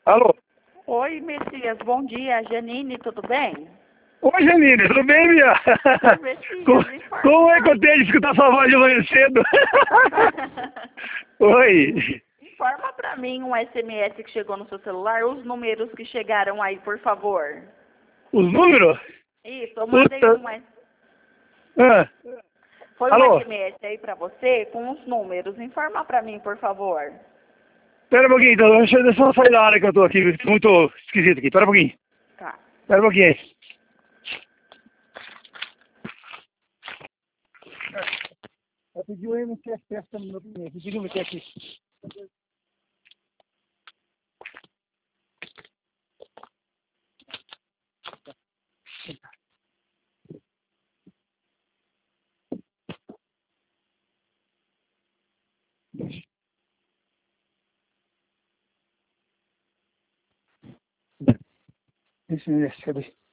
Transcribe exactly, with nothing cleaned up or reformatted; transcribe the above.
Alô? Oi, Messias, bom dia. Janine, tudo bem? Oi, Janine, tudo bem, minha? Messias, como, informa. como é que eu tenho de escutar sua voz de manhã cedo? Oi. Informa pra mim um S M S que chegou no seu celular, os números que chegaram aí, por favor. Os números? Isso, eu mandei Puta. um, S- Ah. foi um Alô? S M S aí pra você com os números. Informa pra mim, por favor. Pera um pouquinho, então. Deixa eu deixa eu sair da área que eu tô aqui. Muito esquisito aqui. Pera um pouquinho. Tá. Pera um pouquinho aí. Eu pedi o M T S testa no meu primeiro. Pedi o M T S aqui. Esse M T S, cadê?